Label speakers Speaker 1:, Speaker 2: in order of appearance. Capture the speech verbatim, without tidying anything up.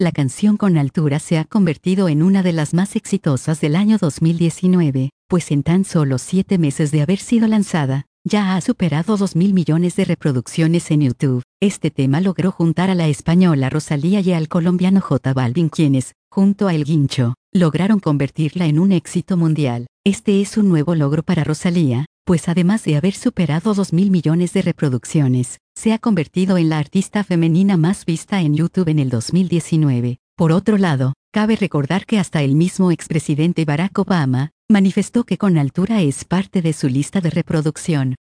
Speaker 1: La canción Con Altura se ha convertido en una de las más exitosas del año dos mil diecinueve, pues en tan solo siete meses de haber sido lanzada, ya ha superado dos mil millones de reproducciones en YouTube. Este tema logró juntar a la española Rosalía y al colombiano J Balvin, quienes, junto a El Guincho, lograron convertirla en un éxito mundial. Este es un nuevo logro para Rosalía, pues además de haber superado dos mil millones de reproducciones, se ha convertido en la artista femenina más vista en YouTube en el dos mil diecinueve. Por otro lado, cabe recordar que hasta el mismo expresidente Barack Obama manifestó que Con Altura es parte de su lista de reproducción.